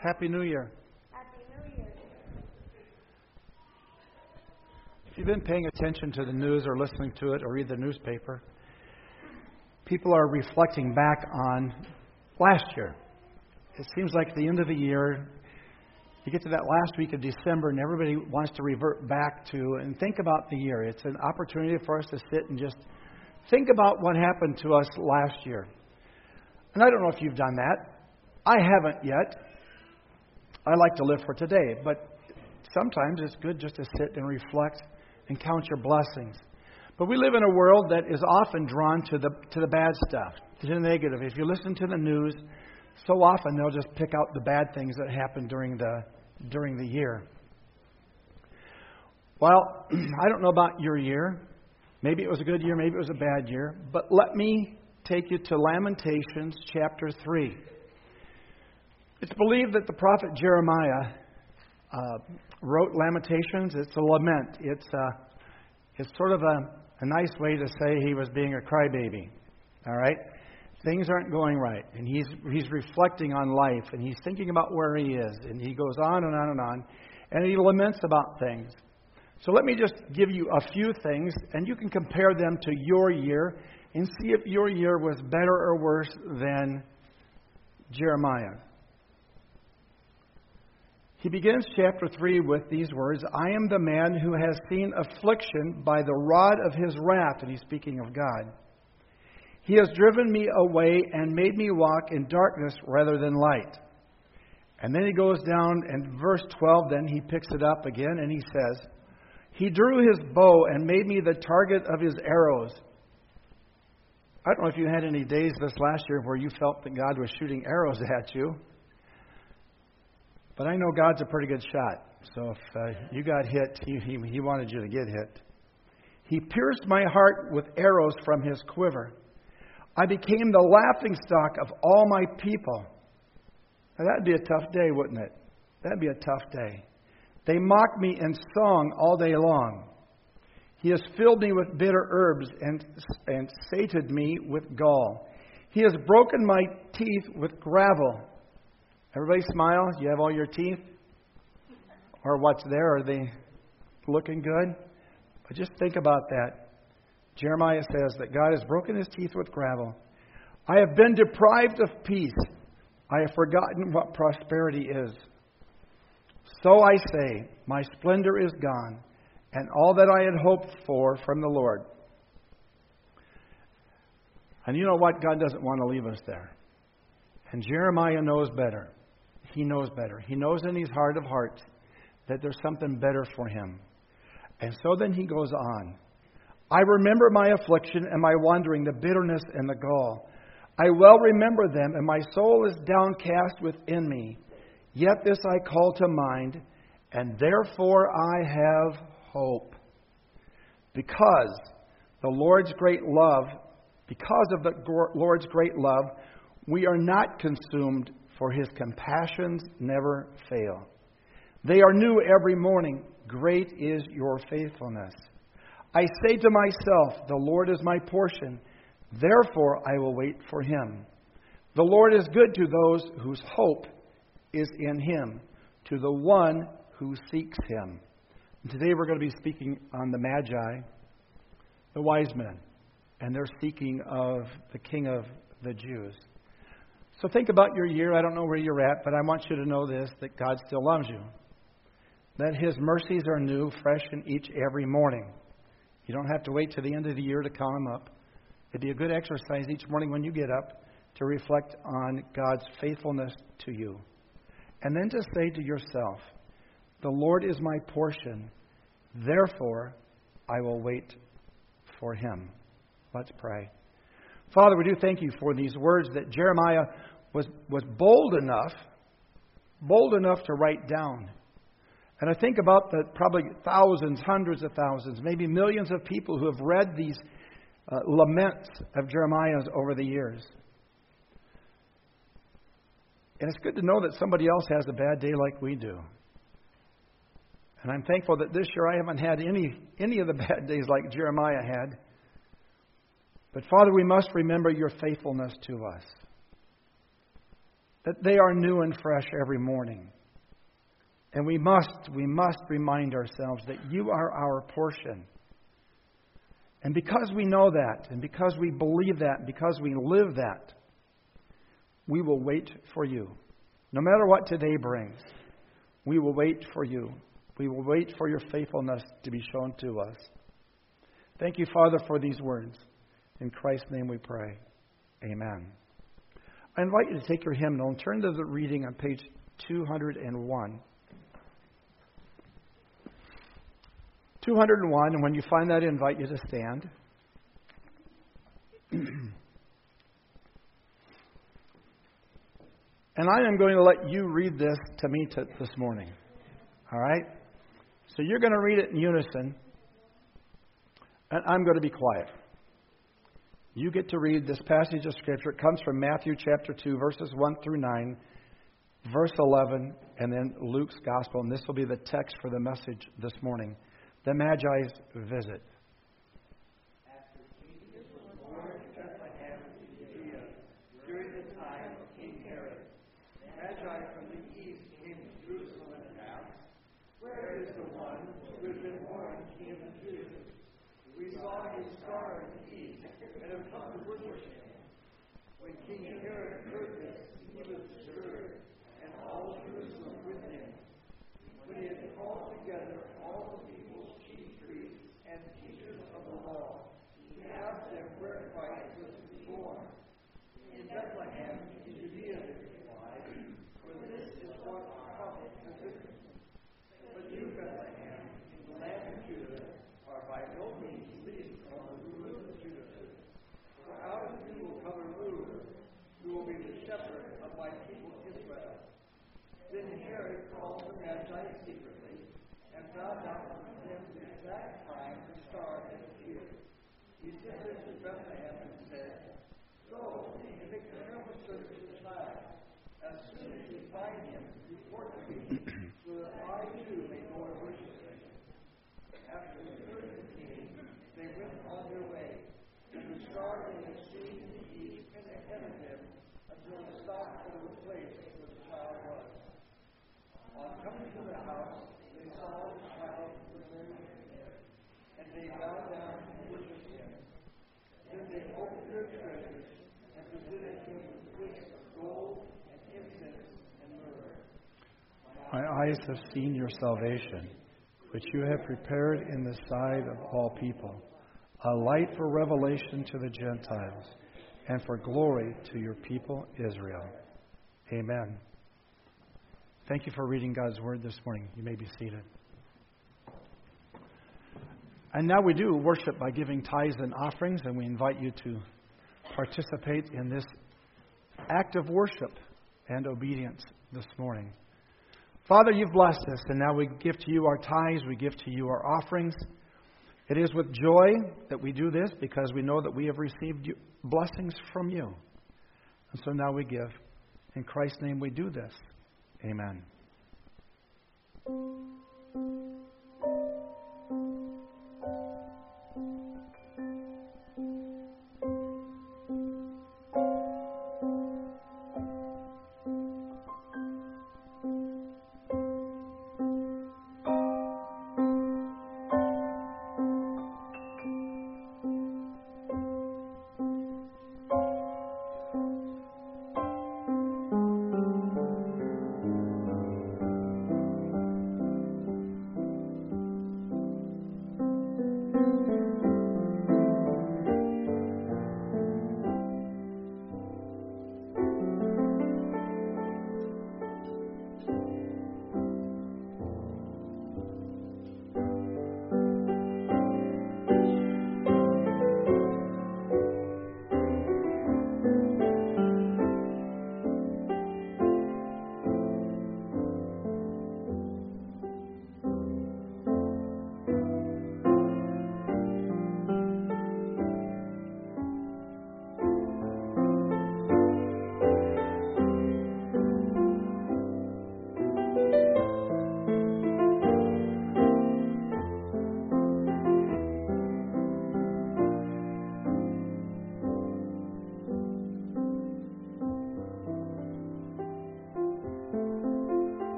Happy New Year. Happy New Year. If you've been paying attention to the news or listening to it or read the newspaper, people are reflecting back on last year. It seems like at the end of the year, you get to that last week of December and everybody wants to revert back to and think about the year. It's an opportunity for us to sit and just think about what happened to us last year. And I don't know if you've done that. I haven't yet. I like to live for today, but sometimes it's good just to sit and reflect and count your blessings. But we live in a world that is often drawn to the bad stuff, to the negative. If you listen to the news, so often they'll just pick out the bad things that happen during the year. Well, I don't know about your year. Maybe it was a good year, maybe it was a bad year. But let me take you to Lamentations chapter 3. It's believed that the prophet Jeremiah wrote Lamentations. It's a lament. It's sort of a nice way to say he was being a crybaby. All right? Things aren't going right. And he's reflecting on life. And he's thinking about where he is. And he goes on and on and on. And he laments about things. So let me just give you a few things. And you can compare them to your year. And see if your year was better or worse than Jeremiah. He begins chapter 3 with these words, I am the man who has seen affliction by the rod of his wrath. And he's speaking of God. He has driven me away and made me walk in darkness rather than light. And then he goes down and verse 12, then he picks it up again and he says, he drew his bow and made me the target of his arrows. I don't know if you had any days this last year where you felt that God was shooting arrows at you. But I know God's a pretty good shot. So if you got hit, he wanted you to get hit. He pierced my heart with arrows from his quiver. I became the laughingstock of all my people. Now that'd be a tough day, wouldn't it? That'd be a tough day. They mocked me in song all day long. He has filled me with bitter herbs and sated me with gall. He has broken my teeth with gravel. Everybody smile. You have all your teeth? Or what's there? Are they looking good? But just think about that. Jeremiah says that God has broken his teeth with gravel. I have been deprived of peace. I have forgotten what prosperity is. So I say, my splendor is gone, and all that I had hoped for from the Lord. And you know what? God doesn't want to leave us there. And Jeremiah knows better. He knows better. He knows in his heart of hearts that there's something better for him. And so then he goes on. I remember my affliction and my wandering, the bitterness and the gall. I well remember them, and my soul is downcast within me. Yet this I call to mind, and therefore I have hope. Because of the Lord's great love, we are not consumed, for his compassions never fail. They are new every morning. Great is your faithfulness. I say to myself, the Lord is my portion. Therefore I will wait for him. The Lord is good to those whose hope is in him, to the one who seeks him. And today we're going to be speaking on the Magi, the wise men, and their seeking of the King of the Jews. So think about your year. I don't know where you're at, but I want you to know this, that God still loves you. That his mercies are new, fresh in each every morning. You don't have to wait to the end of the year to count them up. It'd be a good exercise each morning when you get up to reflect on God's faithfulness to you. And then to say to yourself, the Lord is my portion, therefore I will wait for him. Let's pray. Father, we do thank you for these words that Jeremiah was bold enough to write down. And I think about the probably thousands, hundreds of thousands, maybe millions of people who have read these laments of Jeremiah's over the years. And it's good to know that somebody else has a bad day like we do. And I'm thankful that this year I haven't had any of the bad days like Jeremiah had. But Father, we must remember your faithfulness to us. that they are new and fresh every morning. And we must remind ourselves that you are our portion. And because we know that, and because we believe that, and because we live that, we will wait for you. No matter what today brings, we will wait for you. We will wait for your faithfulness to be shown to us. Thank you, Father, for these words. In Christ's name we pray. Amen. I invite you to take your hymnal and turn to the reading on page 201. 201, and when you find that, I invite you to stand. And I am going to let you read this to me this morning. All right? So you're going to read it in unison, and I'm going to be quiet. You get to read this passage of Scripture. It comes from Matthew chapter 2, verses 1 through 9, verse 11, and then Luke's Gospel. And this will be the text for the message this morning. The Magi's visit. After Jesus was born in Bethlehem in Judea, during the time of King Herod, the Magi from the east came to Jerusalem and asked, "Where is the one who has been born King of the Jews? We saw his star in the east and have come to worship him." When King Herod heard this, he was disturbed, and all Jerusalem with him. When he had called together all the people's chief priests and teachers of the law, he asked them where Christ was to be born. In Bethlehem, in Judea, they replied, "For this is what our prophet has written. But you, Bethlehem, in the land of Judah, are by no means least among the rulers of Judah. For out of you will come a ruler who will be the shepherd of my people Israel." Then Herod called the Magi secretly and found out from them the exact time the star had appeared. He sent them to Bethlehem and said, "Go and make careful search for the child. As soon as you find him, report to me, so that I too may go and worship him." After the third of the king, they went on their way, and the star they had seen in the east went ahead of them until it stopped over the place where the child was. On coming to the house, they saw the child was very young, and they bowed down and worshipped him. Then they opened their treasures and presented him with gifts of gold and incense and myrrh. My eyes have seen your salvation, which you have prepared in the sight of all people, a light for revelation to the Gentiles, and for glory to your people Israel. Amen. Thank you for reading God's Word this morning. You may be seated. And now we do worship by giving tithes and offerings, and we invite you to participate in this act of worship and obedience this morning. Father, you've blessed us, and now we give to you our tithes, we give to you our offerings. It is with joy that we do this because we know that we have received blessings from you. And so now we give. In Christ's name we do this. Amen.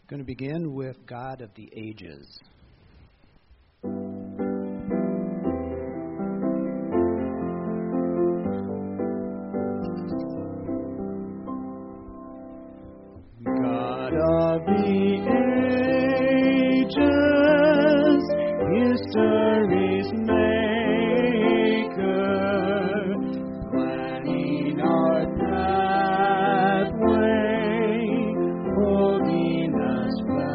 going to begin with God of the Ages. God of the ages, history's maker, planning our pathway, holding us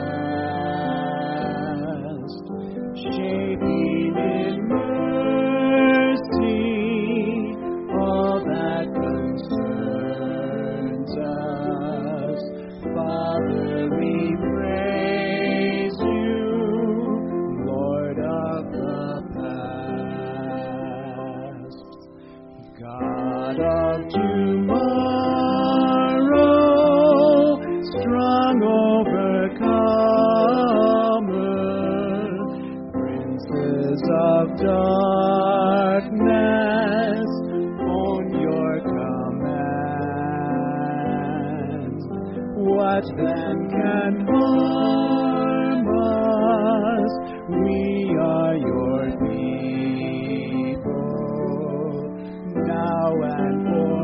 fast, shaping in mercy all that concerns us. Father, we praise you, Lord of the past, God of tomorrow, strong overcomer, princes of darkness, own your commands. What then can harm us? We are your people, now and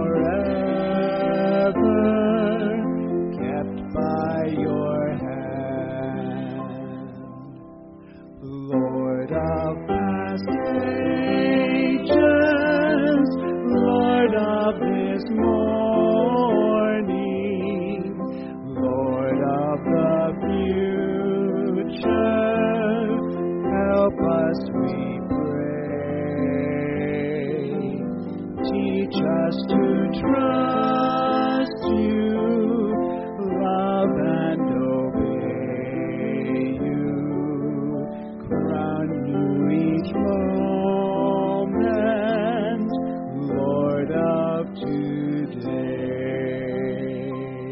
forever, kept by your hand. Lord of past ages, Lord of this morning, Lord of the future, help us, we pray. Teach us to trust you, love and obey you. Crown you each moment, Lord of today.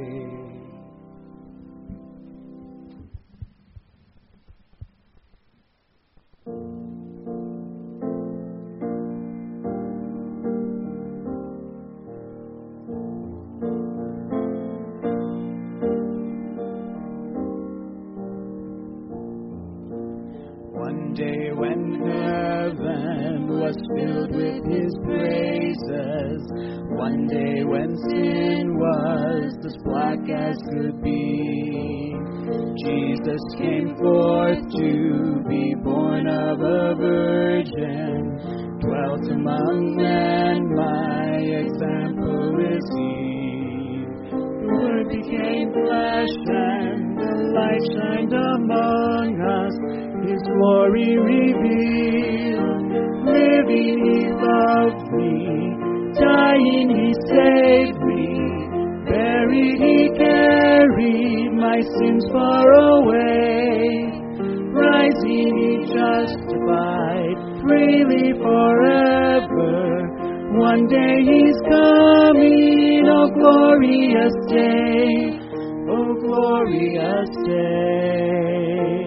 One day when heaven was filled with his praises, one day when sin was as black as could be, Jesus came forth to be born of a virgin, dwelt among men, my example is he. The Word became flesh and the light shined among us, His glory revealed. Living He loved me, dying He saved me, buried He carried my sins far away, rising He justified freely forever. One day He's coming, oh glorious day, oh glorious day.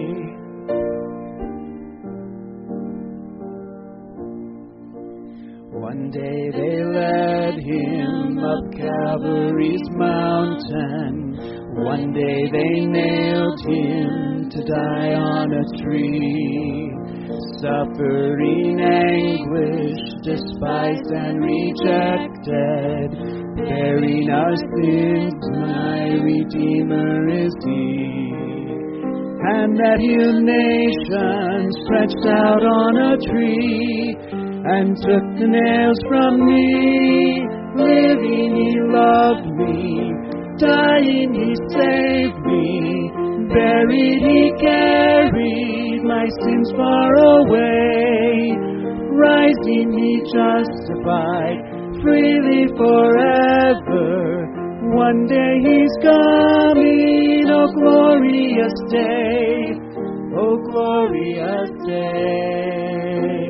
One day they led Him up Calvary's mountain. One day they nailed Him to die on a tree. Suffering anguish, despised and rejected, bearing our sins, my Redeemer is He. And that healed nation stretched out on a tree, and took the nails from me. Living He loved me, dying He saved me, buried He carried my sins far away, rising He justified freely forever. One day He's coming, oh glorious day, oh glorious day.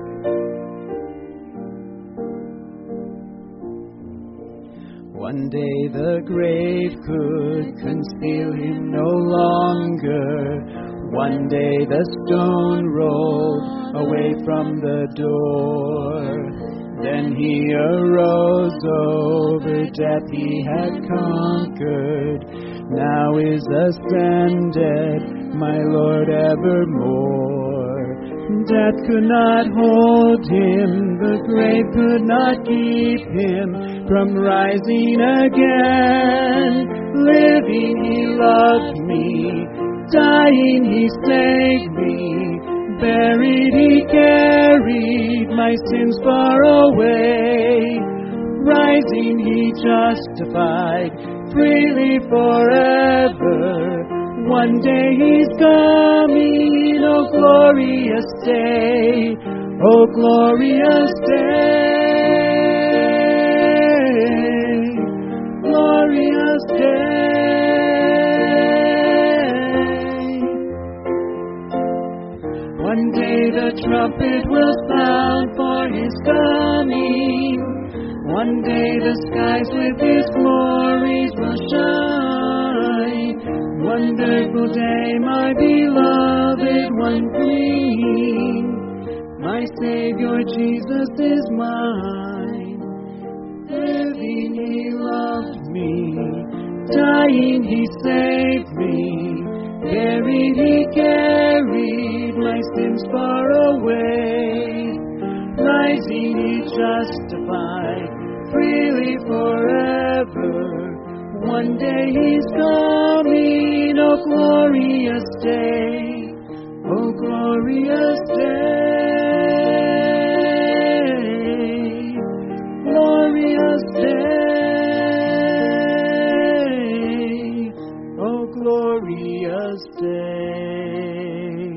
One day the grave could conceal Him no longer. One day the stone rolled away from the door. Then He arose, over death He had conquered. now is ascended, my Lord evermore. Death could not hold him, the grave could not keep him from rising again. Living he loved me, dying he saved me, buried he carried my sins far away. Rising he justified freely forever. One day he's coming, oh glorious day, oh glorious day, glorious day. One day the trumpet will sound for his coming. One day the skies with his glories will shine. Wonderful day, my beloved one Queen. My Savior Jesus is mine. Living he loved me, dying he saved me, buried he carried my sins far away. Rising he justified freely forever. One day he's coming, oh glorious day, oh glorious day, glorious day, oh glorious day.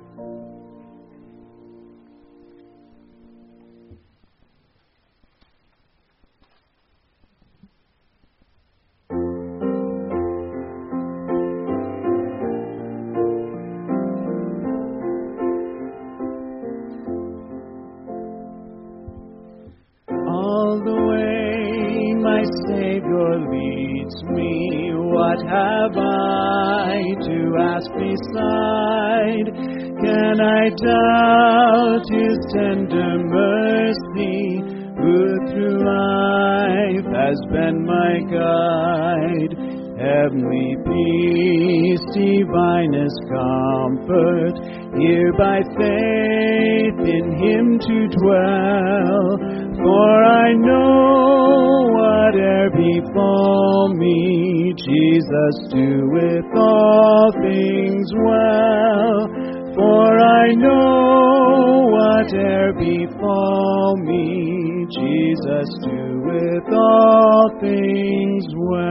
All the way my Savior leads me, what have I to ask beside? Can I doubt his tender mercy, who through life has been my guide? Heavenly peace, divinest comfort, here by faith in him to dwell. For I know whate'er befall me, Jesus doeth all things well. For I know whate'er befall me, Jesus doeth all things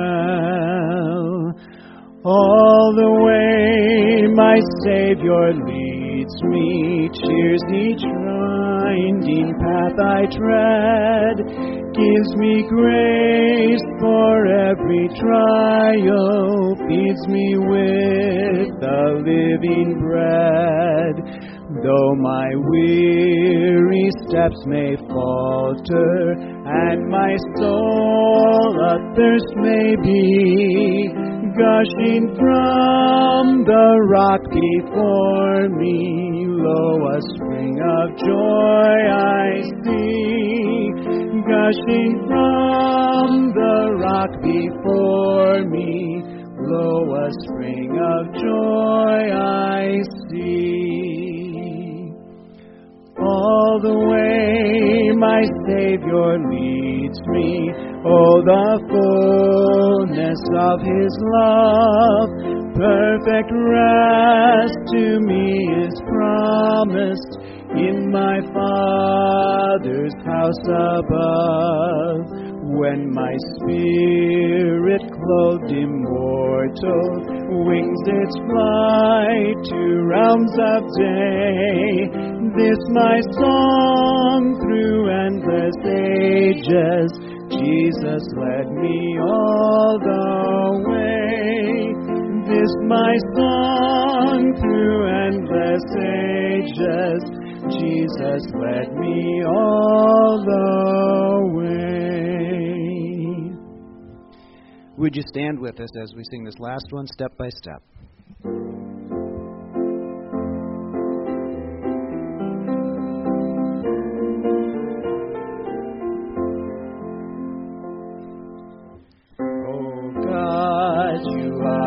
well. All the way my Savior leads me, cheers each winding path I tread, gives me grace for every trial, feeds me with the living bread. Though my weary steps may falter, and my soul athirst may be, gushing from the rock before me, lo, a spring of joy I see. Gushing from the rock before me, lo, a spring of joy I see. All the way my Savior leads me, oh, the fullness of his love, perfect rest to me is promised in my Father's house above. When my spirit clothed immortal wings its flight to realms of day, this my song through endless ages, Jesus led me all the way. This my song through endless ages, Jesus led me all the way. Would you stand with us as we sing this last one, Step by Step? Oh God, you are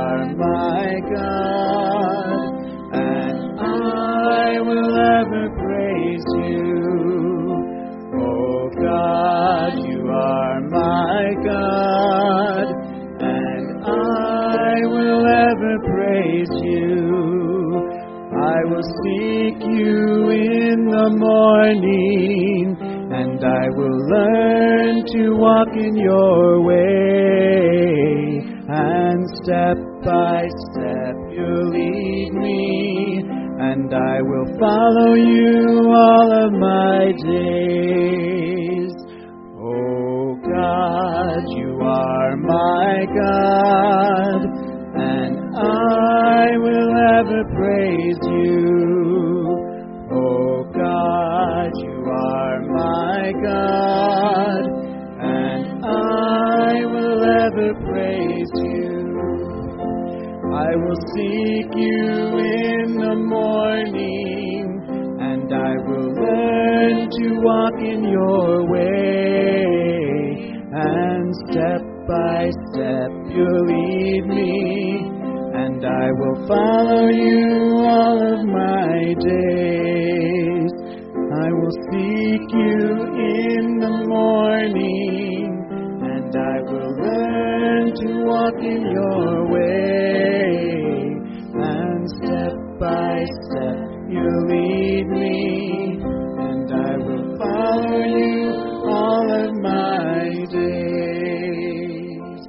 praise you. Oh God, you are my God, and I will ever praise you. I will seek you in the morning, and I will learn to walk in your way. And step by step you'll lead me, and I will follow you all of my days. Oh God, you are my God, and I will ever praise you. Oh God, you are my God, and I will ever praise you. I will seek you in the morning, and I will learn to walk in your way. And step by step you'll lead me, and I will follow you all of my days. I will seek you in the morning, and I will learn to walk in your way. And step by step you lead me, and I will follow you all of my days.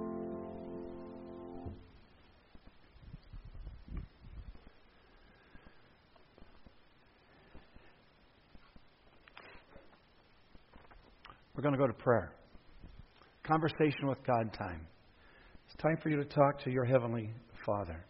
We're going to go to prayer. Conversation with God time. It's time for you to talk to your Heavenly Father.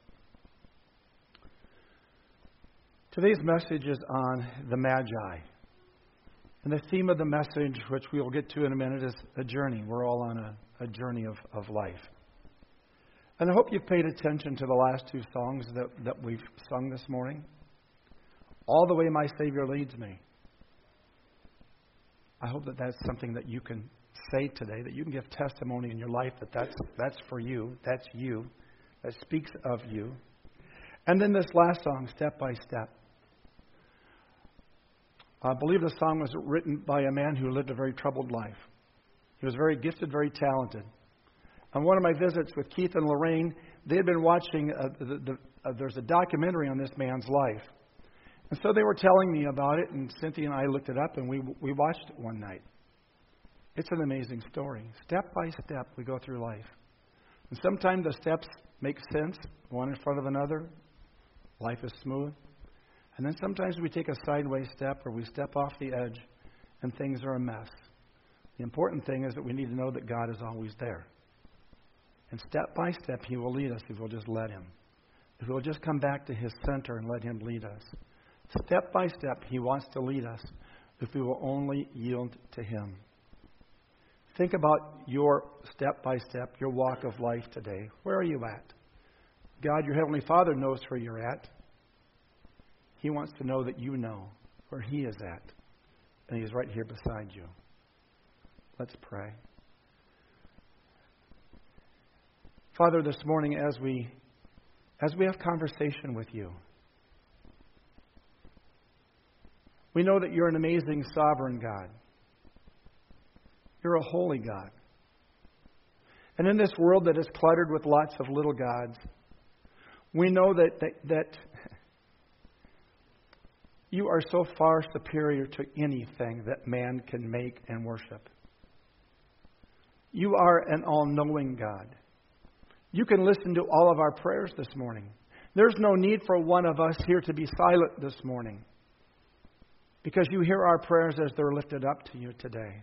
Today's message is on the Magi. And the theme of the message, which we'll get to in a minute, is a journey. We're all on a journey of life. And I hope you've paid attention to the last two songs that we've sung this morning. All the way my Savior leads me. I hope that that's something that you can say today, that you can give testimony in your life that's for you, that's you, that speaks of you. And then this last song, Step by Step. I believe the song was written by a man who lived a very troubled life. He was very gifted, very talented. On one of my visits with Keith and Lorraine, they had been watching, there's a documentary on this man's life. And so they were telling me about it, and Cynthia and I looked it up, and we watched it one night. It's an amazing story. Step by step, we go through life. And sometimes the steps make sense, one in front of another. Life is smooth. And then sometimes we take a sideways step, or we step off the edge, and things are a mess. The important thing is that we need to know that God is always there. And step by step, He will lead us if we'll just let Him. If we'll just come back to His center and let Him lead us. Step by step, He wants to lead us if we will only yield to Him. Think about your step by step, your walk of life today. Where are you at? God, your Heavenly Father, knows where you're at. He wants to know that you know where He is at. And He's right here beside you. Let's pray. Father, this morning as we have conversation with you, we know that you're an amazing sovereign God. You're a holy God. And in this world that is cluttered with lots of little gods, we know that you are so far superior to anything that man can make and worship. You are an all-knowing God. You can listen to all of our prayers this morning. There's no need for one of us here to be silent this morning, because you hear our prayers as they're lifted up to you today.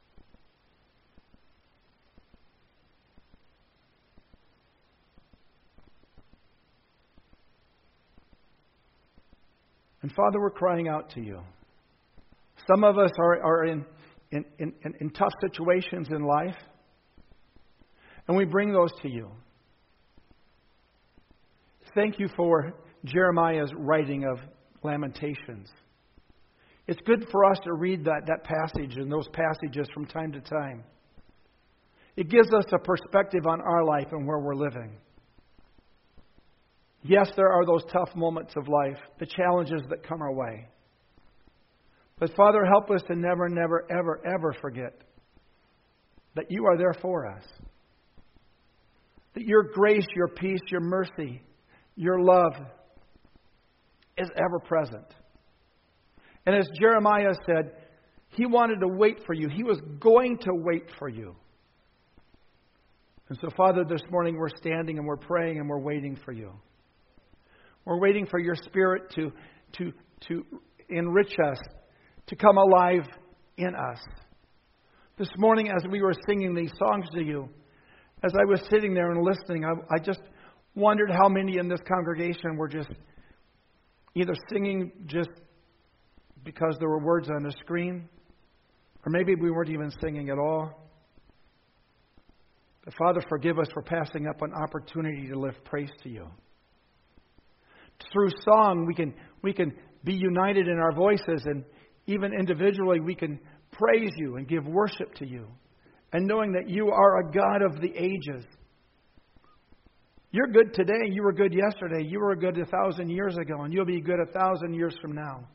And Father, we're crying out to you. Some of us are in tough situations in life, and we bring those to you. Thank you for Jeremiah's writing of Lamentations. It's good for us to read that passage and those passages from time to time. It gives us a perspective on our life and where we're living. Yes, there are those tough moments of life, the challenges that come our way. But Father, help us to never, never, ever, ever forget that You are there for us. That Your grace, Your peace, Your mercy, Your love is ever present. And as Jeremiah said, he wanted to wait for You. He was going to wait for You. And so, Father, this morning we're standing and we're praying and we're waiting for You. We're waiting for Your Spirit to enrich us, to come alive in us. This morning, as we were singing these songs to You, as I was sitting there and listening, I just wondered how many in this congregation were just either singing just because there were words on the screen, or maybe we weren't even singing at all. But Father, forgive us for passing up an opportunity to lift praise to You. Through song, we can be united in our voices, and even individually we can praise You and give worship to You. And knowing that You are a God of the ages. You're good today. You were good yesterday. You were good 1,000 years ago. And You'll be good 1,000 years from now.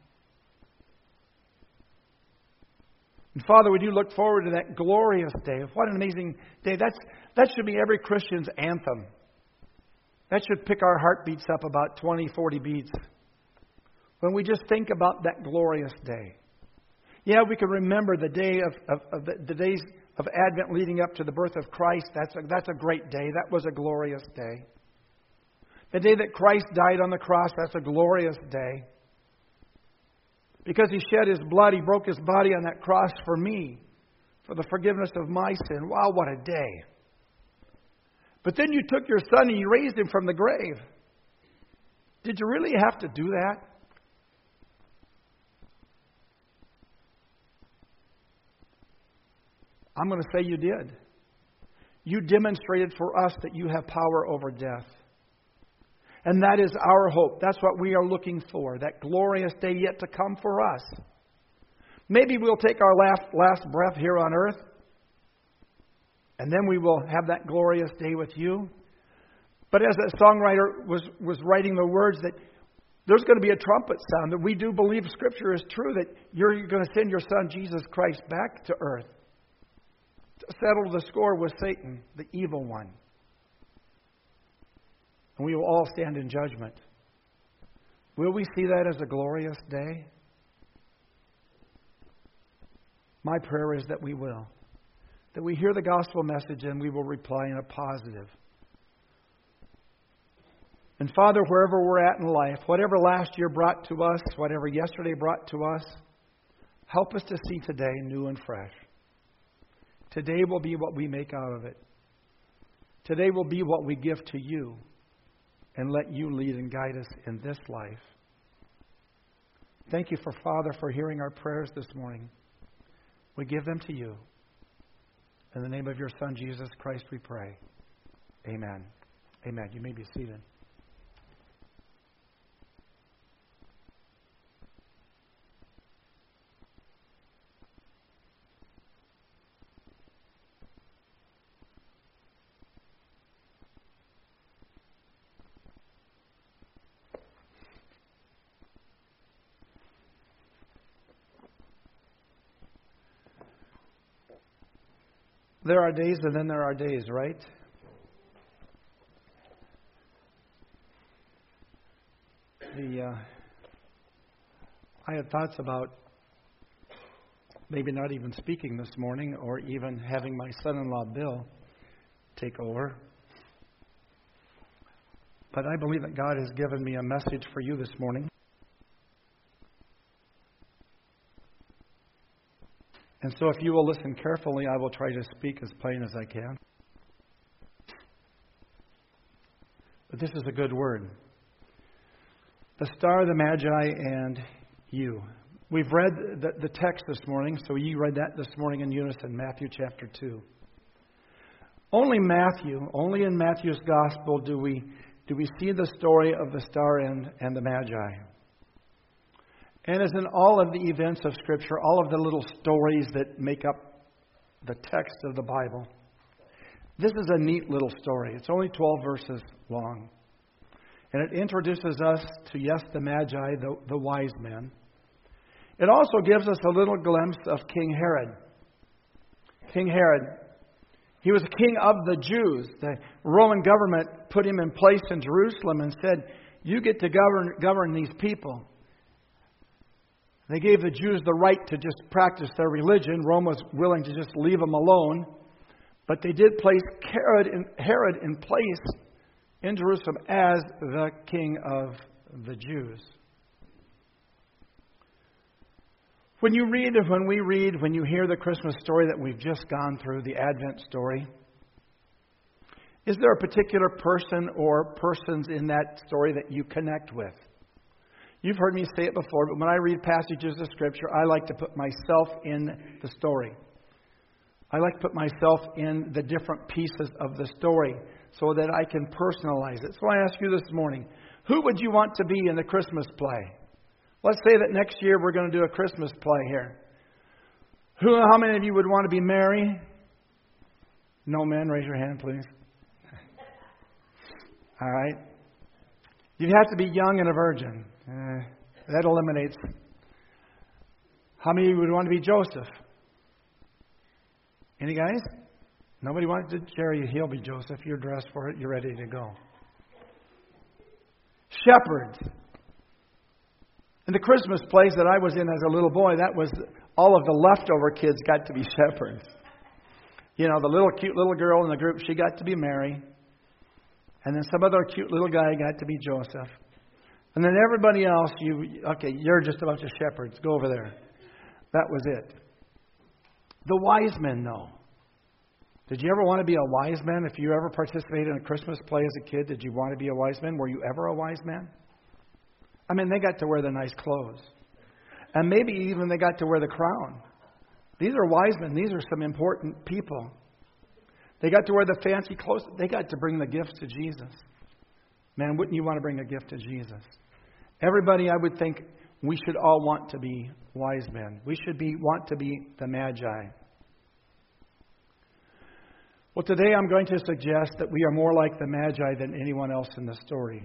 And Father, we do look forward to that glorious day. What an amazing day. That should be every Christian's anthem. That should pick our heartbeats up about 20, 40 beats. When we just think about that glorious day. Yeah, we can remember the day the days of Advent leading up to the birth of Christ. That's a great day. That was a glorious day. The day that Christ died on the cross, that's a glorious day. Because He shed His blood, He broke His body on that cross for me, for the forgiveness of my sin. Wow, what a day. But then You took Your Son and You raised Him from the grave. Did You really have to do that? I'm going to say You did. You demonstrated for us that You have power over death. And that is our hope. That's what we are looking for. That glorious day yet to come for us. Maybe we'll take our last breath here on earth. And then we will have that glorious day with You. But as that songwriter was writing the words, that there's going to be a trumpet sound. That we do believe Scripture is true. That You're going to send Your Son, Jesus Christ, back to earth. To settle the score with Satan, the evil one. And we will all stand in judgment. Will we see that as a glorious day? My prayer is that we will. That we hear the gospel message and we will reply in a positive. And Father, wherever we're at in life, whatever last year brought to us, whatever yesterday brought to us, help us to see today new and fresh. Today will be what we make out of it. Today will be what we give to You. And let You lead and guide us in this life. Thank You, Father, for hearing our prayers this morning. We give them to You. In the name of Your Son, Jesus Christ, we pray. Amen. Amen. You may be seated. There are days and then there are days, right? I had thoughts about maybe not even speaking this morning or even having my son-in-law Bill take over. But I believe that God has given me a message for you this morning. And so if you will listen carefully, I will try to speak as plain as I can. But this is a good word. The star, the Magi, and you. We've read the text this morning, so you read that this morning in unison, Matthew chapter 2. Only in Matthew's gospel do we see the story of the star and the Magi. And as in all of the events of Scripture, all of the little stories that make up the text of the Bible, this is a neat little story. It's only 12 verses long. And it introduces us to, yes, the Magi, the wise men. It also gives us a little glimpse of King Herod. King Herod, he was a king of the Jews. The Roman government put him in place in Jerusalem and said, you get to govern these people. They gave the Jews the right to just practice their religion. Rome was willing to just leave them alone. But they did place Herod in place in Jerusalem as the king of the Jews. When you hear the Christmas story that we've just gone through, the Advent story, is there a particular person or persons in that story that you connect with? You've heard me say it before, but when I read passages of Scripture, I like to put myself in the story. I like to put myself in the different pieces of the story so that I can personalize it. So I ask you this morning, who would you want to be in the Christmas play? Let's say that next year we're going to do a Christmas play here. How many of you would want to be Mary? No men, raise your hand, please. All right. You'd have to be young and a virgin. That eliminates. How many of you would want to be Joseph? Any guys? Nobody wanted to share you. He'll be Joseph. You're dressed for it. You're ready to go. Shepherds. In the Christmas plays that I was in as a little boy, that was all of the leftover kids got to be shepherds. You know, the cute little girl in the group, she got to be Mary. And then some other cute little guy got to be Joseph. And then everybody else, you're just a bunch of shepherds. Go over there. That was it. The wise men, though. Did you ever want to be a wise man? If you ever participated in a Christmas play as a kid, did you want to be a wise man? Were you ever a wise man? I mean, they got to wear the nice clothes. And maybe even they got to wear the crown. These are wise men. These are some important people. They got to wear the fancy clothes. They got to bring the gifts to Jesus. Man, wouldn't you want to bring a gift to Jesus? Everybody, I would think, we should all want to be wise men. We should want to be the Magi. Well, today I'm going to suggest that we are more like the Magi than anyone else in the story.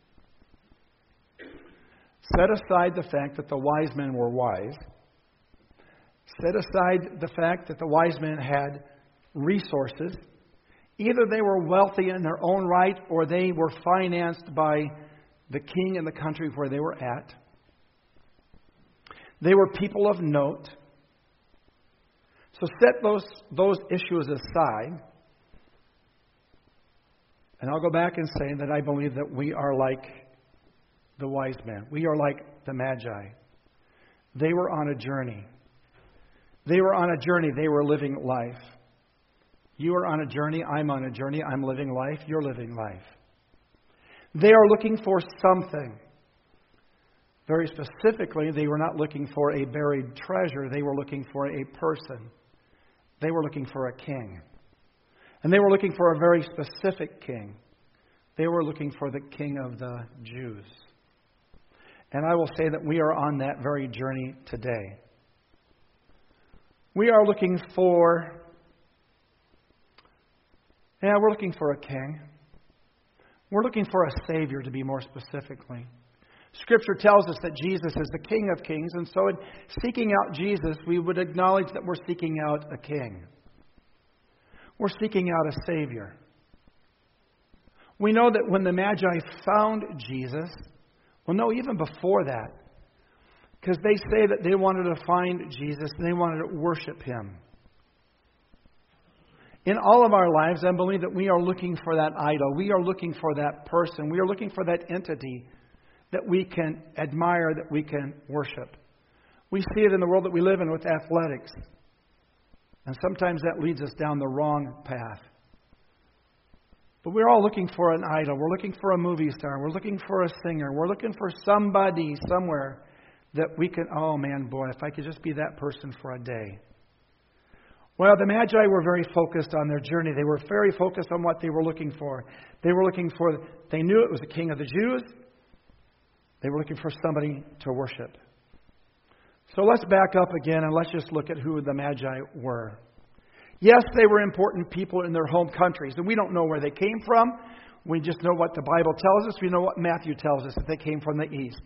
Set aside the fact that the wise men were wise. Set aside the fact that the wise men had resources. Either they were wealthy in their own right or they were financed by the king and the country where they were at. They were people of note. So set those issues aside. And I'll go back and say that I believe that we are like the wise men. We are like the Magi. They were on a journey. They were on a journey. They were living life. You are on a journey. I'm on a journey. I'm living life. You're living life. They are looking for something. Very specifically, they were not looking for a buried treasure. They were looking for a person. They were looking for a king. And they were looking for a very specific king. They were looking for the King of the Jews. And I will say that we are on that very journey today. We are looking for, we're looking for a king. We're looking for a Savior, to be more specifically. Scripture tells us that Jesus is the King of Kings, and so in seeking out Jesus, we would acknowledge that we're seeking out a king. We're seeking out a Savior. We know that when the Magi found Jesus, well, no, even before that, because they say that they wanted to find Jesus and they wanted to worship Him. In all of our lives, I believe that we are looking for that idol. We are looking for that person. We are looking for that entity that we can admire, that we can worship. We see it in the world that we live in with athletics. And sometimes that leads us down the wrong path. But we're all looking for an idol. We're looking for a movie star. We're looking for a singer. We're looking for somebody somewhere that we can, oh man, boy, if I could just be that person for a day. Well, the Magi were very focused on their journey. They were very focused on what they were looking for. They knew it was the King of the Jews. They were looking for somebody to worship. So let's back up again and let's just look at who the Magi were. Yes, they were important people in their home countries, and we don't know where they came from. We just know what the Bible tells us. We know what Matthew tells us, that they came from the east.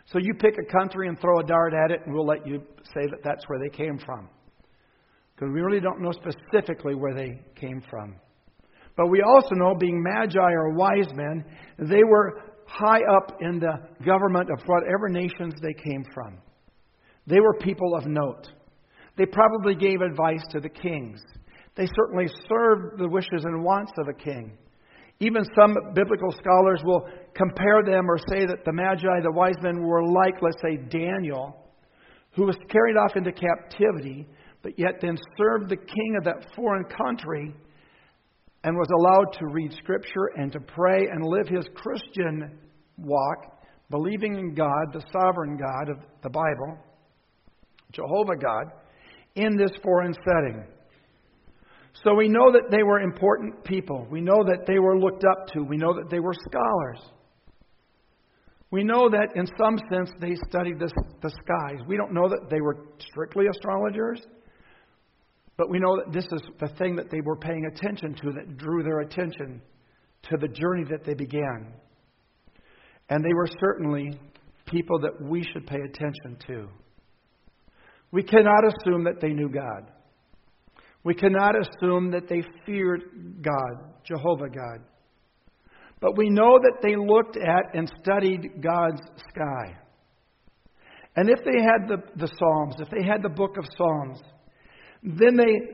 So you pick a country and throw a dart at it, and we'll let you say that that's where they came from. Because we really don't know specifically where they came from. But we also know, being magi or wise men, they were high up in the government of whatever nations they came from. They were people of note. They probably gave advice to the kings. They certainly served the wishes and wants of a king. Even some biblical scholars will compare them or say that the Magi, the wise men, were like, let's say, Daniel, who was carried off into captivity, but yet then served the king of that foreign country and was allowed to read Scripture and to pray and live his Christian walk, believing in God, the sovereign God of the Bible, Jehovah God, in this foreign setting. So we know that they were important people. We know that they were looked up to. We know that they were scholars. We know that in some sense they studied the skies. We don't know that they were strictly astrologers, but we know that this is the thing that they were paying attention to that drew their attention to the journey that they began. And they were certainly people that we should pay attention to. We cannot assume that they knew God. We cannot assume that they feared God, Jehovah God. But we know that they looked at and studied God's sky. And if they had the Psalms, if they had the book of Psalms, then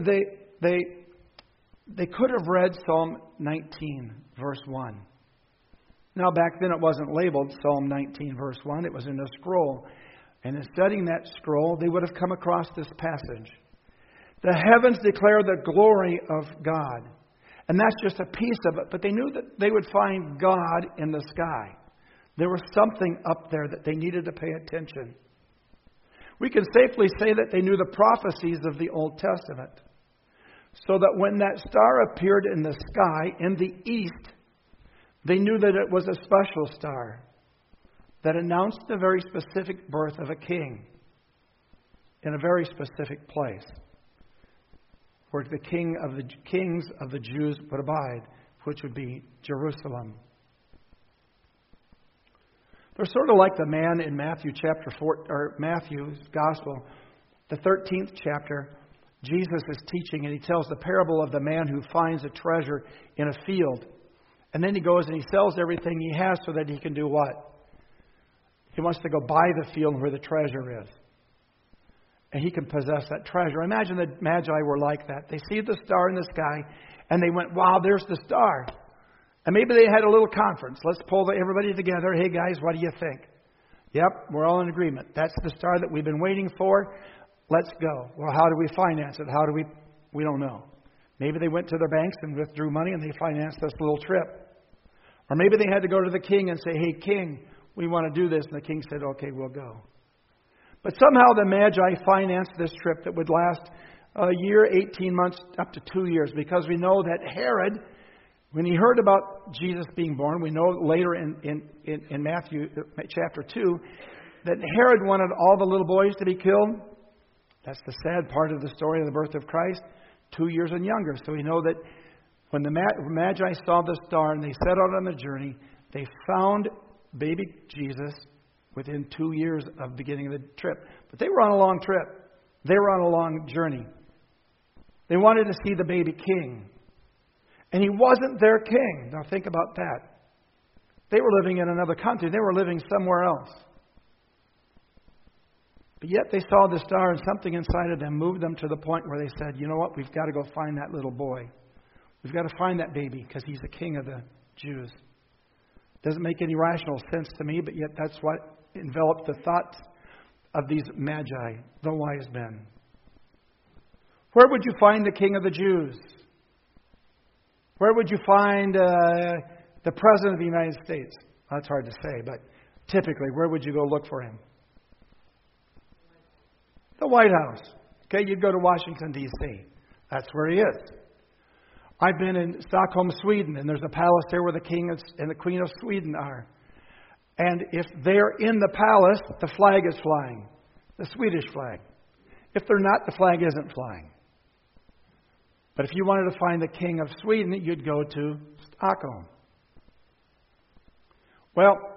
they could have read Psalm 19, verse 1. Now, back then it wasn't labeled Psalm 19, verse 1. It was in a scroll. And in studying that scroll, they would have come across this passage. The heavens declare the glory of God. And that's just a piece of it. But they knew that they would find God in the sky. There was something up there that they needed to pay attention. We can safely say that they knew the prophecies of the Old Testament. So that when that star appeared in the sky, in the east, they knew that it was a special star that announced the very specific birth of a king in a very specific place, where the kings of the Jews would abide, which would be Jerusalem. They're sort of like the man in Matthew chapter 4, or Matthew's Gospel, the 13th chapter. Jesus is teaching, and he tells the parable of the man who finds a treasure in a field. And then he goes and he sells everything he has so that he can do what? He wants to go buy the field where the treasure is. And he can possess that treasure. Imagine the Magi were like that. They see the star in the sky, and they went, wow, there's the star. And maybe they had a little conference. Let's pull everybody together. Hey, guys, what do you think? Yep, we're all in agreement. That's the star that we've been waiting for. Let's go. Well, how do we finance it? We don't know. Maybe they went to their banks and withdrew money, and they financed this little trip. Or maybe they had to go to the king and say, hey, king, we want to do this. And the king said, okay, we'll go. But somehow the Magi financed this trip that would last a year, 18 months, up to 2 years. Because we know that Herod, when he heard about Jesus being born, we know later in Matthew chapter 2, that Herod wanted all the little boys to be killed. That's the sad part of the story of the birth of Christ, 2 years and younger. So we know that when the Magi saw the star and they set out on the journey, they found baby Jesus within 2 years of beginning of the trip. But they were on a long trip. They were on a long journey. They wanted to see the baby king. And he wasn't their king. Now think about that. They were living in another country. They were living somewhere else. But yet they saw the star, and something inside of them moved them to the point where they said, you know what, we've got to go find that little boy. We've got to find that baby because he's the king of the Jews. Doesn't make any rational sense to me, but yet that's what enveloped the thoughts of these Magi, the wise men. Where would you find the king of the Jews? Where would you find the president of the United States? That's hard to say, but typically, where would you go look for him? The White House. Okay, you'd go to Washington, D.C. That's where he is. I've been in Stockholm, Sweden, and there's a palace there where the king and the queen of Sweden are. And if they're in the palace, the flag is flying, the Swedish flag. If they're not, the flag isn't flying. But if you wanted to find the king of Sweden, you'd go to Stockholm. Well,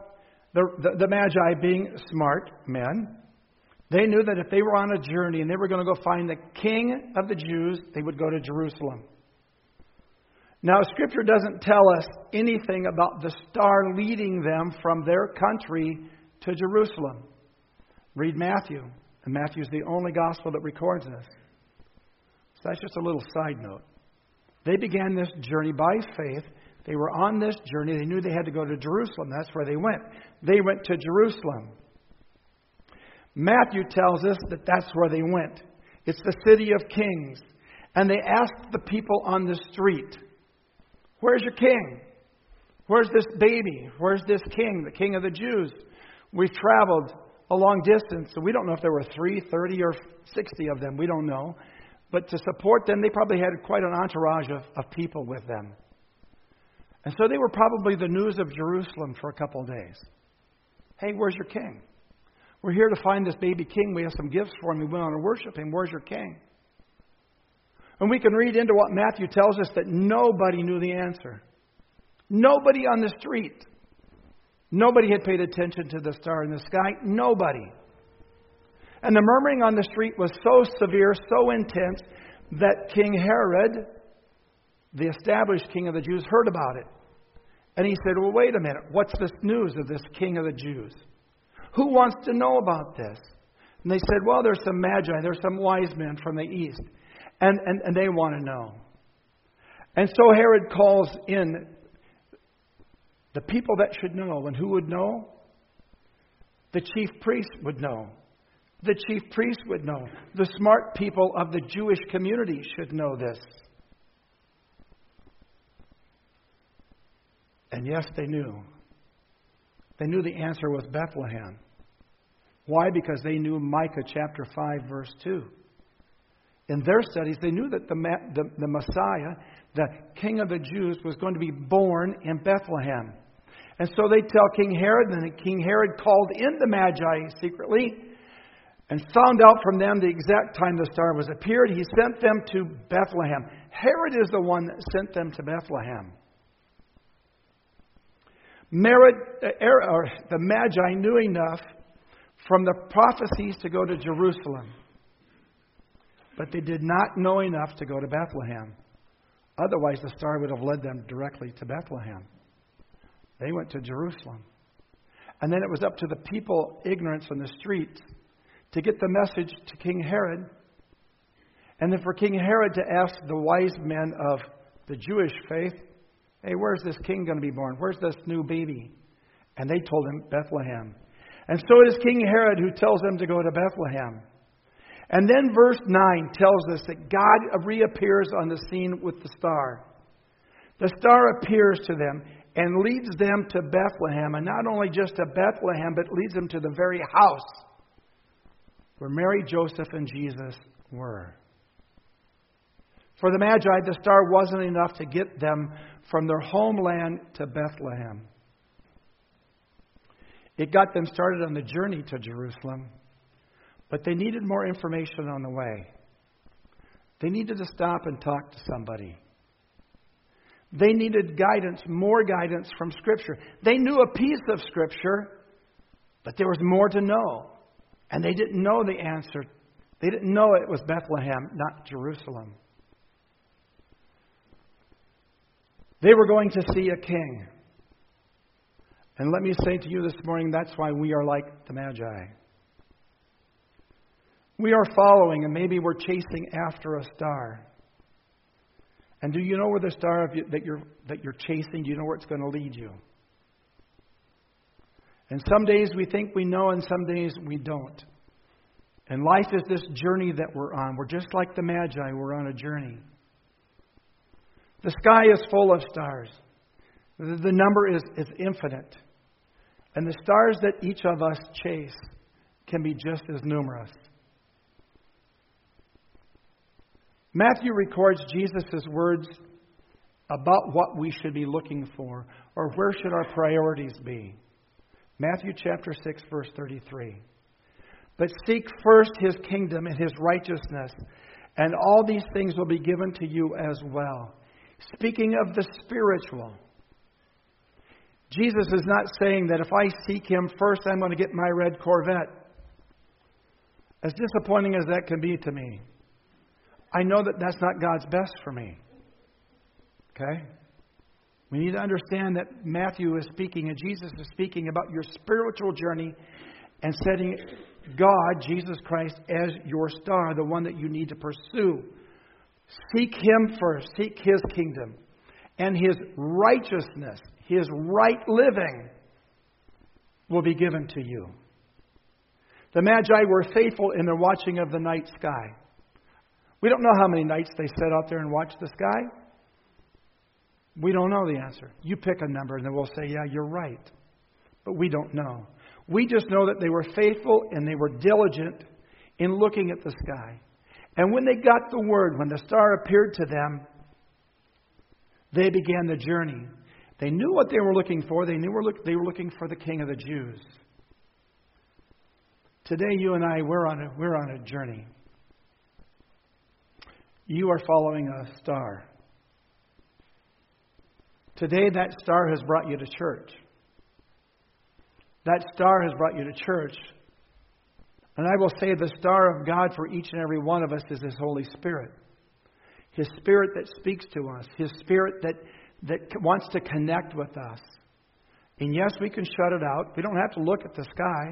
the Magi, being smart men, they knew that if they were on a journey and they were going to go find the King of the Jews, they would go to Jerusalem. Now, Scripture doesn't tell us anything about the star leading them from their country to Jerusalem. Read Matthew, and Matthew's the only gospel that records this. So that's just a little side note. They began this journey by faith. They were on this journey. They knew they had to go to Jerusalem. That's where they went. They went to Jerusalem. Matthew tells us that that's where they went. It's the city of kings. And they asked the people on the street, "Where's your king? Where's this baby? Where's this king, the King of the Jews? We've traveled a long distance, so we don't know if there were 3, 30, or 60 of them. We don't know. But to support them, they probably had quite an entourage of people with them. And so they were probably the news of Jerusalem for a couple of days. Hey, where's your king? We're here to find this baby king. We have some gifts for him. We want to worship him. Where's your king?" And we can read into what Matthew tells us that nobody knew the answer. Nobody on the street. Nobody had paid attention to the star in the sky. Nobody. And the murmuring on the street was so severe, so intense, that King Herod, the established king of the Jews, heard about it. And he said, "Well, wait a minute. What's this news of this king of the Jews? Who wants to know about this?" And they said, "Well, there's some magi. There's some wise men from the east. And they want to know." And so Herod calls in the people that should know. And who would know? The chief priest would know. The chief priest would know. The smart people of the Jewish community should know this. And yes, they knew. They knew the answer was Bethlehem. Why? Because they knew Micah chapter 5, verse 2. In their studies, they knew that the Messiah, the King of the Jews, was going to be born in Bethlehem. And so they tell King Herod, and King Herod called in the Magi secretly and found out from them the exact time the star was appeared. He sent them to Bethlehem. Herod is the one that sent them to Bethlehem. The Magi knew enough from the prophecies to go to Jerusalem. But they did not know enough to go to Bethlehem. Otherwise, the star would have led them directly to Bethlehem. They went to Jerusalem. And then it was up to the people, ignorance on the streets, to get the message to King Herod. And then for King Herod to ask the wise men of the Jewish faith, "Hey, where's this king going to be born? Where's this new baby?" And they told him Bethlehem. And so it is King Herod who tells them to go to Bethlehem. And then verse 9 tells us that God reappears on the scene with the star. The star appears to them and leads them to Bethlehem. And not only just to Bethlehem, but leads them to the very house where Mary, Joseph, and Jesus were. For the Magi, the star wasn't enough to get them from their homeland to Bethlehem. It got them started on the journey to Jerusalem, but they needed more information on the way. They needed to stop and talk to somebody. They needed guidance, more guidance from Scripture. They knew a piece of Scripture, but there was more to know. And they didn't know the answer. They didn't know it was Bethlehem, not Jerusalem. They were going to see a king. And let me say to you this morning, that's why we are like the Magi. We are following, and maybe we're chasing after a star. And do you know where the star that you're chasing, do you know where it's going to lead you? And some days we think we know, and some days we don't. And life is this journey that we're on. We're just like the Magi. We're on a journey. The sky is full of stars. The number is infinite. And the stars that each of us chase can be just as numerous. Matthew records Jesus' words about what we should be looking for, or where should our priorities be. Matthew chapter 6, verse 33. "But seek first His kingdom and His righteousness, and all these things will be given to you as well." Speaking of the spiritual. Jesus is not saying that if I seek Him first, I'm going to get my red Corvette. As disappointing as that can be to me, I know that that's not God's best for me. Okay? We need to understand that Matthew is speaking and Jesus is speaking about your spiritual journey and setting God, Jesus Christ, as your star, the one that you need to pursue. Seek Him first. Seek His kingdom and His righteousness, His right living will be given to you. The Magi were faithful in their watching of the night sky. We don't know how many nights they sat out there and watched the sky. We don't know the answer. You pick a number and then we'll say, yeah, you're right. But we don't know. We just know that they were faithful and they were diligent in looking at the sky. And when they got the word, when the star appeared to them, they began the journey. They knew what they were looking for. They knew they were looking for the King of the Jews. Today, you and I, we're on a journey. You are following a star. Today, that star has brought you to church. That star has brought you to church. And I will say the star of God for each and every one of us is His Holy Spirit. His Spirit that speaks to us. His Spirit that wants to connect with us. And yes, we can shut it out. We don't have to look at the sky.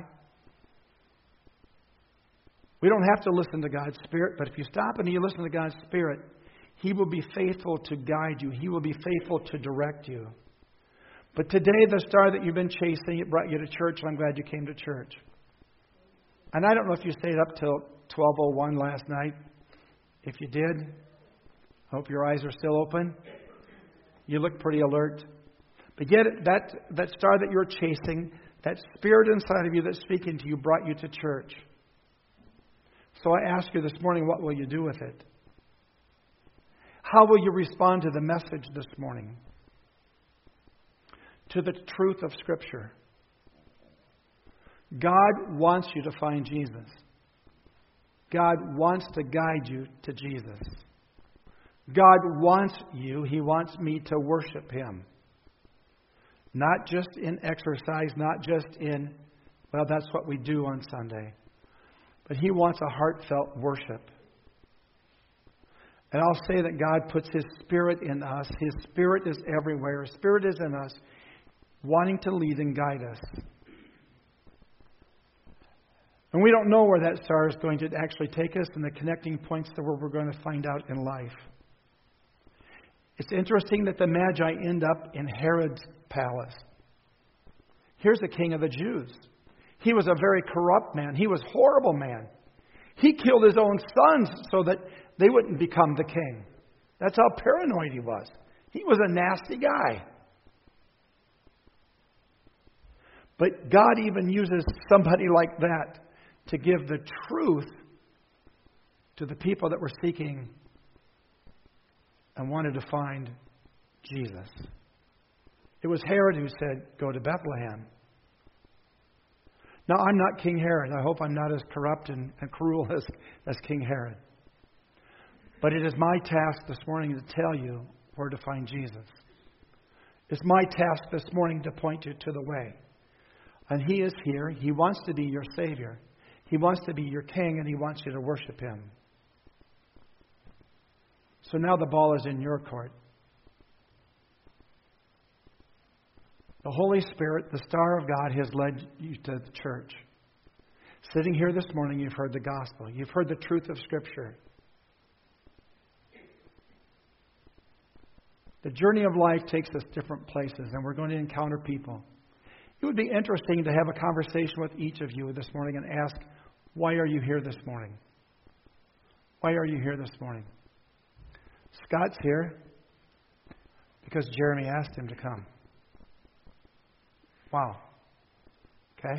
We don't have to listen to God's Spirit. But if you stop and you listen to God's Spirit, He will be faithful to guide you. He will be faithful to direct you. But today, the star that you've been chasing, it brought you to church, and I'm glad you came to church. And I don't know if you stayed up till 12:01 last night. If you did, I hope your eyes are still open. You look pretty alert. But yet, that star that you're chasing, that Spirit inside of you that's speaking to you, brought you to church. So I ask you this morning, what will you do with it? How will you respond to the message this morning? To the truth of Scripture. God wants you to find Jesus. God wants to guide you to Jesus. God wants you, He wants me to worship Him. Not just in exercise, not just in, well, that's what we do on Sunday. But He wants a heartfelt worship. And I'll say that God puts His Spirit in us. His Spirit is everywhere. His Spirit is in us, wanting to lead and guide us. And we don't know where that star is going to actually take us and the connecting points to where we're going to find out in life. It's interesting that the Magi end up in Herod's palace. Here's the King of the Jews. He was a very corrupt man. He was a horrible man. He killed his own sons so that they wouldn't become the king. That's how paranoid he was. He was a nasty guy. But God even uses somebody like that to give the truth to the people that were seeking and wanted to find Jesus. It was Herod who said, go to Bethlehem. Now, I'm not King Herod. I hope I'm not as corrupt and cruel as King Herod. But it is my task this morning to tell you where to find Jesus. It's my task this morning to point you to the way. And He is here. He wants to be your Savior. He wants to be your King, and He wants you to worship Him. So now the ball is in your court. The Holy Spirit, the star of God, has led you to the church. Sitting here this morning, you've heard the gospel. You've heard the truth of Scripture. The journey of life takes us different places, and we're going to encounter people. It would be interesting to have a conversation with each of you this morning and ask, why are you here this morning? Why are you here this morning? Scott's here because Jeremy asked him to come. Wow. Okay.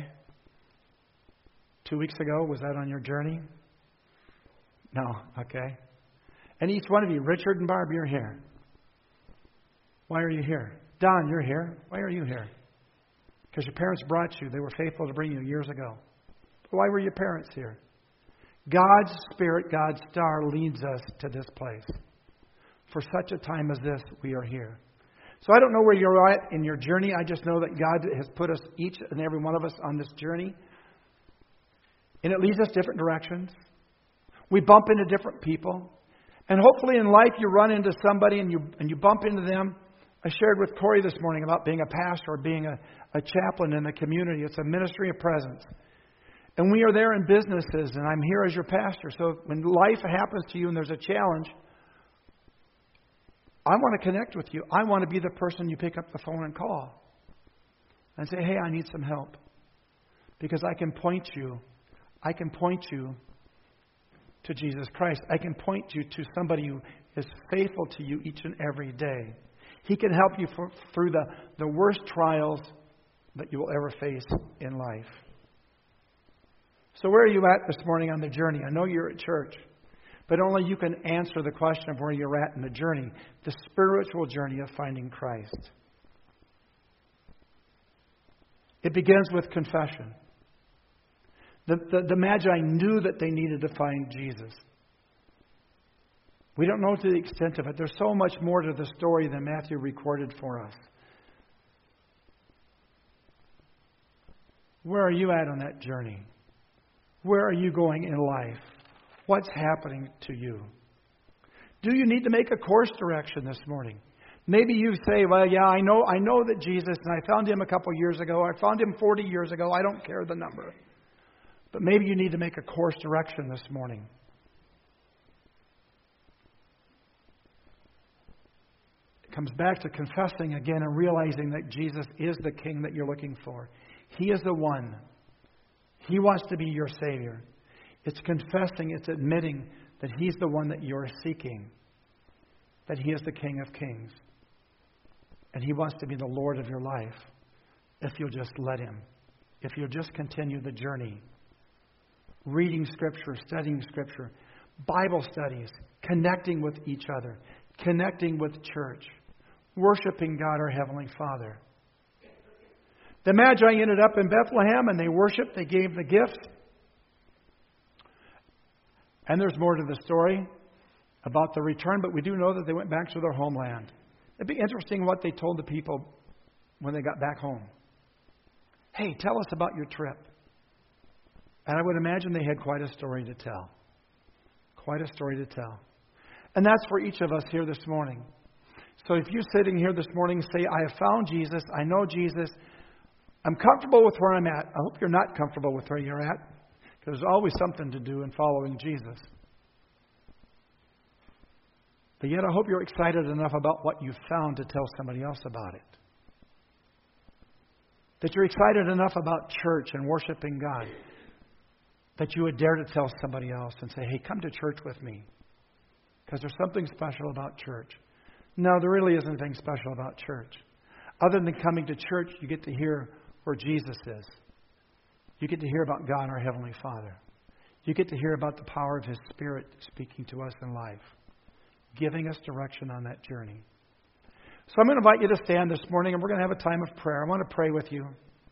2 weeks ago, was that on your journey? No. Okay. And each one of you, Richard and Barb, you're here. Why are you here? Don, you're here. Why are you here? Because your parents brought you. They were faithful to bring you years ago. But why were your parents here? God's Spirit, God's star leads us to this place. For such a time as this, we are here. So I don't know where you're at in your journey. I just know that God has put us, each and every one of us, on this journey. And it leads us different directions. We bump into different people. And hopefully in life you run into somebody and you bump into them. I shared with Corey this morning about being a pastor or being a chaplain in the community. It's a ministry of presence. And we are there in businesses, and I'm here as your pastor. So when life happens to you and there's a challenge, I want to connect with you. I want to be the person you pick up the phone and call and say, hey, I need some help. Because I can point you to Jesus Christ. I can point you to somebody who is faithful to you each and every day. He can help you through the worst trials that you will ever face in life. So where are you at this morning on the journey? I know you're at church, but only you can answer the question of where you're at in the journey, the spiritual journey of finding Christ. It begins with confession. The Magi knew that they needed to find Jesus. We don't know to the extent of it. There's so much more to the story than Matthew recorded for us. Where are you at on that journey? Where are you going in life? What's happening to you? Do you need to make a course direction this morning? Maybe you say, well, yeah, I know that Jesus, and I found him a couple years ago. I found him 40 years ago. I don't care the number. But maybe you need to make a course direction this morning. It comes back to confessing again and realizing that Jesus is the King that you're looking for. He is the one. He wants to be your Savior. It's confessing, it's admitting that He's the one that you're seeking. That He is the King of Kings. And He wants to be the Lord of your life if you'll just let Him. If you'll just continue the journey. Reading Scripture, studying Scripture, Bible studies, connecting with each other, connecting with church, worshiping God our Heavenly Father. The Magi ended up in Bethlehem and they worshiped, they gave the gifts. And there's more to the story about the return, but we do know that they went back to their homeland. It'd be interesting what they told the people when they got back home. Hey, tell us about your trip. And I would imagine they had quite a story to tell. Quite a story to tell. And that's for each of us here this morning. So if you're sitting here this morning and say, I have found Jesus, I know Jesus, I'm comfortable with where I'm at. I hope you're not comfortable with where you're at, because there's always something to do in following Jesus. But yet I hope you're excited enough about what you've found to tell somebody else about it. That you're excited enough about church and worshiping God that you would dare to tell somebody else and say, hey, come to church with me. Because there's something special about church. No, there really isn't anything special about church. Other than coming to church, you get to hear where Jesus is. You get to hear about God, our Heavenly Father. You get to hear about the power of His Spirit speaking to us in life, giving us direction on that journey. So I'm going to invite you to stand this morning, and we're going to have a time of prayer. I want to pray with you.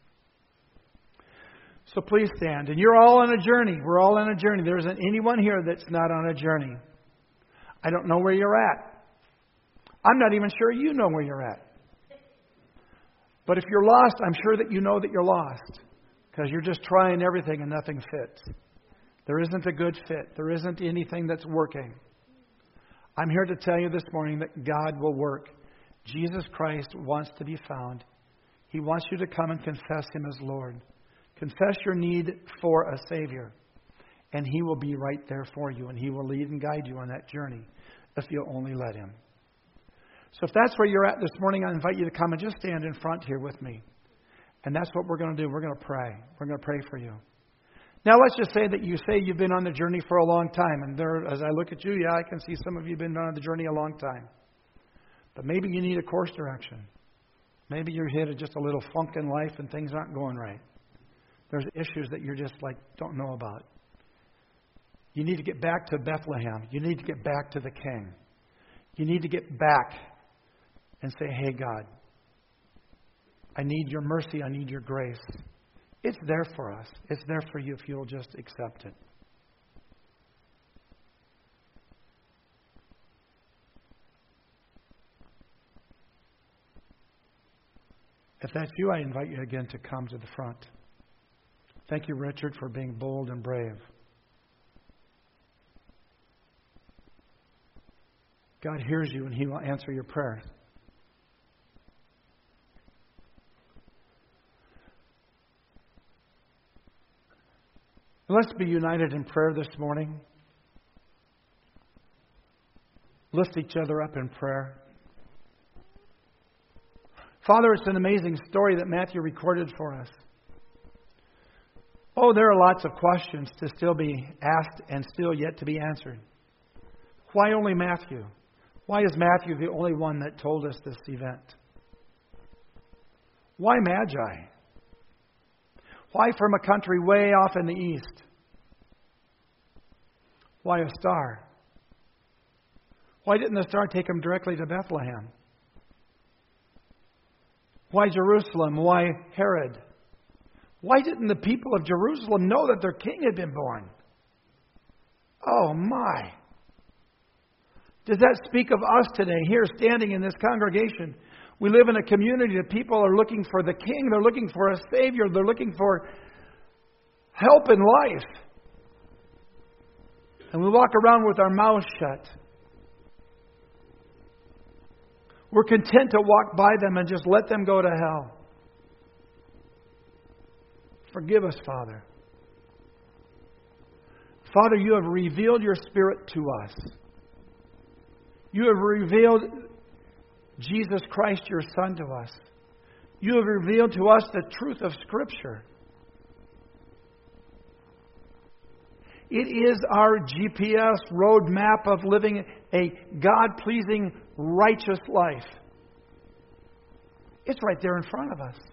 So please stand. And you're all on a journey. We're all on a journey. There isn't anyone here that's not on a journey. I don't know where you're at. I'm not even sure you know where you're at. But if you're lost, I'm sure that you know that you're lost. Because you're just trying everything and nothing fits. There isn't a good fit. There isn't anything that's working. I'm here to tell you this morning that God will work. Jesus Christ wants to be found. He wants you to come and confess Him as Lord. Confess your need for a Savior. And He will be right there for you. And He will lead and guide you on that journey if you'll only let Him. So if that's where you're at this morning, I invite you to come and just stand in front here with me. And that's what we're going to do. We're going to pray. We're going to pray for you. Now let's just say that you say you've been on the journey for a long time. And there, as I look at you, yeah, I can see some of you have been on the journey a long time. But maybe you need a course direction. Maybe you're hit just a little funk in life and things aren't going right. There's issues that you're just like, don't know about. You need to get back to Bethlehem. You need to get back to the King. You need to get back and say, hey, God, I need your mercy. I need your grace. It's there for us. It's there for you if you'll just accept it. If that's you, I invite you again to come to the front. Thank you, Richard, for being bold and brave. God hears you and He will answer your prayers. Let's be united in prayer this morning. Lift each other up in prayer. Father, it's an amazing story that Matthew recorded for us. Oh, there are lots of questions to still be asked and still yet to be answered. Why only Matthew? Why is Matthew the only one that told us this event? Why Magi? Why from a country way off in the east? Why a star? Why didn't the star take him directly to Bethlehem? Why Jerusalem? Why Herod? Why didn't the people of Jerusalem know that their king had been born? Oh my! Does that speak of us today, here standing in this congregation? We live in a community that people are looking for the king. They're looking for a savior. They're looking for help in life. And we walk around with our mouths shut. We're content to walk by them and just let them go to hell. Forgive us, Father. Father, you have revealed your Spirit to us. You have revealed Jesus Christ, your Son, to us. You have revealed to us the truth of Scripture. It is our GPS roadmap of living a God-pleasing, righteous life. It's right there in front of us.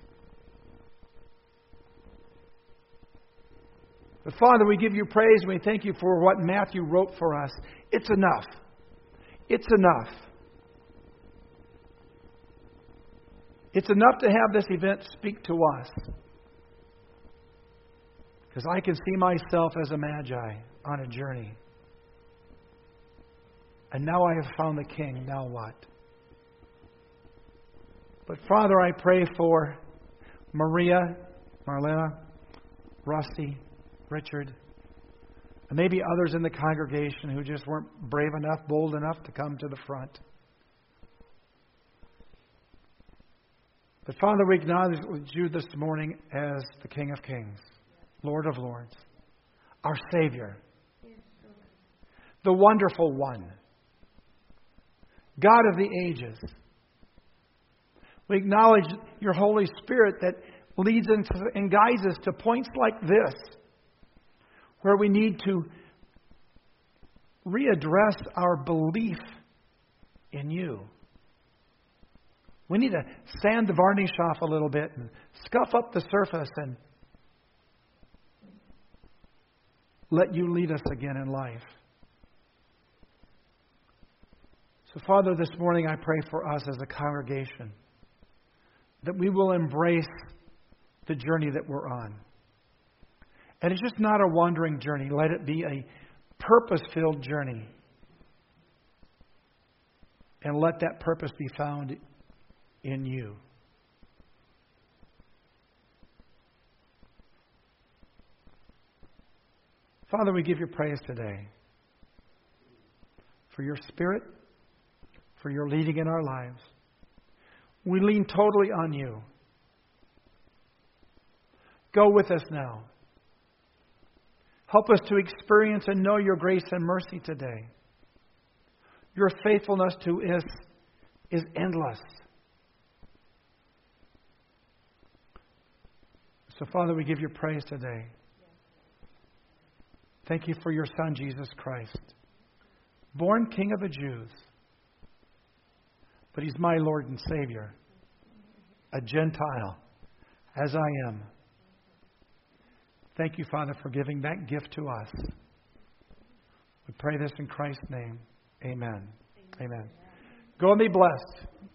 But Father, we give you praise and we thank you for what Matthew wrote for us. It's enough. It's enough. It's enough to have this event speak to us. Because I can see myself as a magi on a journey. And now I have found the King. Now what? But Father, I pray for Maria, Marlena, Rusty, Richard, and maybe others in the congregation who just weren't brave enough, bold enough to come to the front. But Father, we acknowledge you this morning as the King of Kings, Lord of Lords, our Savior, the Wonderful One, God of the ages. We acknowledge your Holy Spirit that leads us and guides us to points like this, where we need to readdress our belief in you. We need to sand the varnish off a little bit and scuff up the surface and let you lead us again in life. So, Father, this morning I pray for us as a congregation that we will embrace the journey that we're on. And it's just not a wandering journey. Let it be a purpose-filled journey. And let that purpose be found in you. Father, we give you praise today for your Spirit, for your leading in our lives. We lean totally on you. Go with us now. Help us to experience and know your grace and mercy today. Your faithfulness to us is endless. So, Father, we give you praise today. Thank you for your Son, Jesus Christ, born King of the Jews. But He's my Lord and Savior, a Gentile, as I am. Thank you, Father, for giving that gift to us. We pray this in Christ's name. Amen. Amen. Go and be blessed.